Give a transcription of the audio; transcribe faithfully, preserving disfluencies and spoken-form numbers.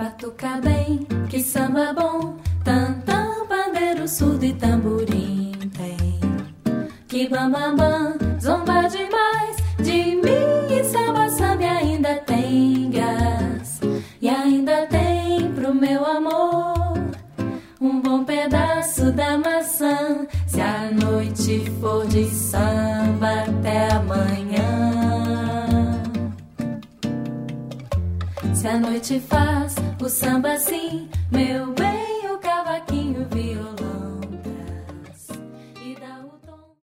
batuca bem, que samba bom, tantã, pandeiro, surdo e tamborim tem. Que bam bam bam, zomba demais, de mim e samba samba e ainda tem gás. E ainda tem pro meu amor um bom pedaço da maçã, se a noite for de samba até amanhã. Se a noite faz o samba assim, meu bem,